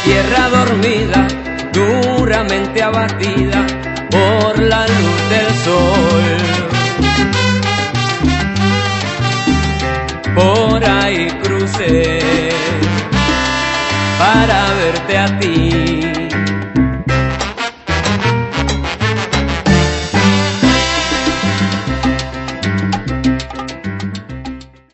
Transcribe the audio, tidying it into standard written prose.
tierra dormida, duramente abatida por la luz del sol. Por ahí crucé para verte a ti.